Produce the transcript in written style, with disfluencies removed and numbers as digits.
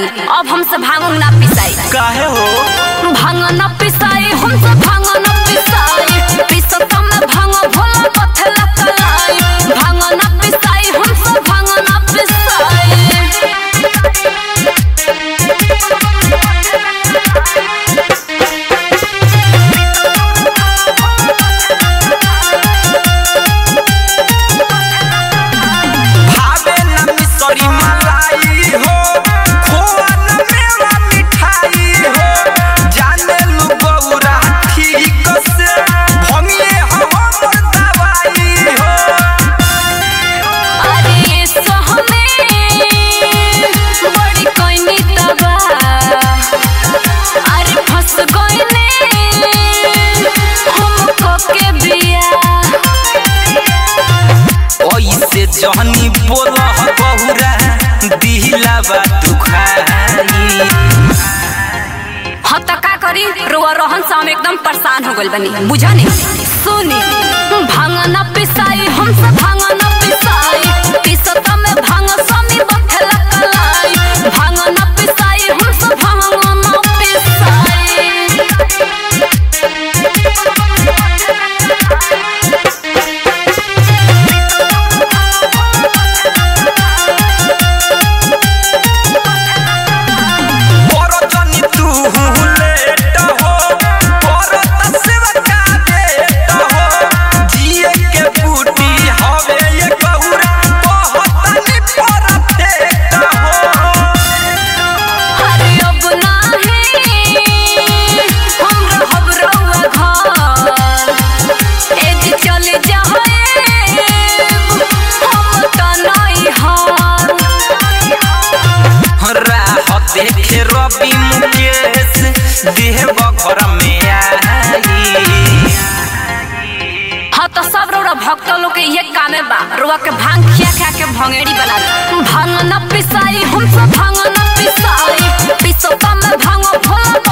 तनी अब हमसे भांग ना पिसाई। काहे हो? भांग ना पिसाई हमसे भांग ना पिसाई। पिसता में भांग भोला पथला कलाई। भांग ना पिसाई हमसे भांग ना पिसाई। भावे ना मिसरी मलाई हो, खोआ ना मेवा मिठाई हो। जाने लू गौरा ठीक से भंगिए हमर दवाई हो। अरे सहमे बड़ी कोइनी तबा। अरे फंस गइने हमको के बिया। ओइसे जहनी बोलह बहुरा दिला बा दुखाई। हाँ तो का करी रुआ रोहन से हम एकदम परेशान हो गइल बनी बुझा नहीं। सुनी भांग ना पिसाई हमसे भांग ना पिसाई। पिसता में भांग स्वामी बथला कलाई। भांग ना पिसाई हमसे भांग ना पिसाई। परजनी तू लेट हो, परत सेवा का बेट हो। जिए के बूटी हवे ये गौरा कहतनी परफेक्ट हो। अरे अब नाही हम रहब रउआ घर। ए जी चले जाए हम तो नहीं हार। राह देखे रवि मुकेश देह घर में आई। हाँ तो सब रउआ भक्त लोग के ये कामे बा रुआ के भांग खिया खिया के भंगेड़ी बना दे। भांग न पिसाई हमसे भांग न पिसाई। पिसता में भांग भोला